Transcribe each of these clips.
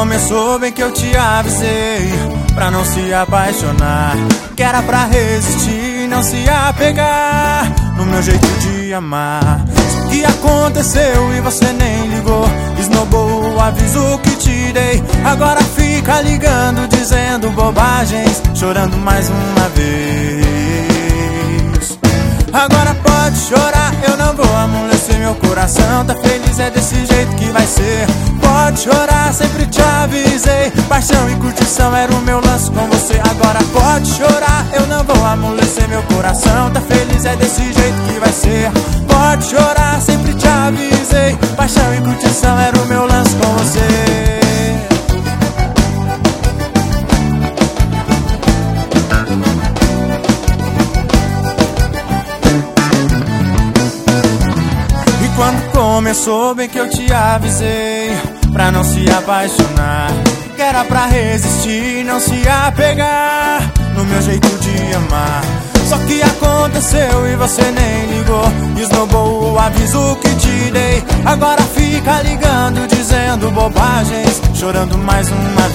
começou bem que eu te avisei pra não se apaixonar, que era pra resistir e não se apegar no meu jeito de amar. Só que aconteceu e você nem ligou, esnobou o aviso que te dei. Agora fica ligando, dizendo bobagens, chorando mais uma vez. Agora pode chorar, eu não vou amolecer meu coração. Tá feliz, é desse jeito que vai ser. Pode chorar, sempre te avisei, paixão e curtição era o meu lance com você. Agora pode chorar, eu não vou amolecer meu coração. Tá feliz, é desse jeito que vai ser. Pode chorar, sempre te avisei, paixão e curtição era o meu lance com você. Quando começou bem que eu te avisei pra não se apaixonar, que era pra resistir e não se apegar no meu jeito de amar. Só que aconteceu e você nem ligou, esnobou o aviso que te dei. Agora fica ligando, dizendo bobagens, chorando mais uma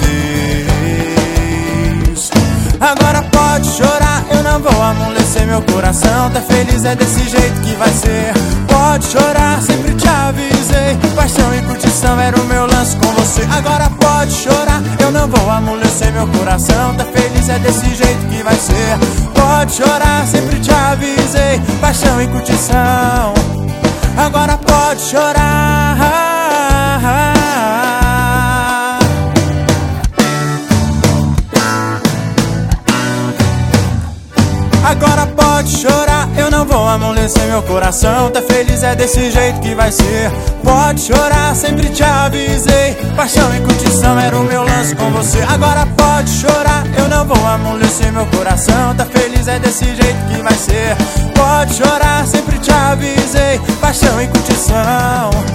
vez. Agora pode chorar, eu não vou amolecer meu coração. Tá feliz, é desse jeito que vai ser. Pode chorar, sempre te avisei, paixão e curtição era o meu lance com você. Agora pode chorar, eu não vou amolecer meu coração. Tá feliz, é desse jeito que vai ser. Pode chorar, sempre te avisei, paixão e curtição. Agora pode chorar. Agora pode chorar, eu não vou amolecer meu coração. Tá feliz, é desse jeito que vai ser. Pode chorar, sempre te avisei, paixão e curtição era o meu lance com você. Agora pode chorar, eu não vou amolecer meu coração. Tá feliz, é desse jeito que vai ser. Pode chorar, sempre te avisei, paixão e curtição.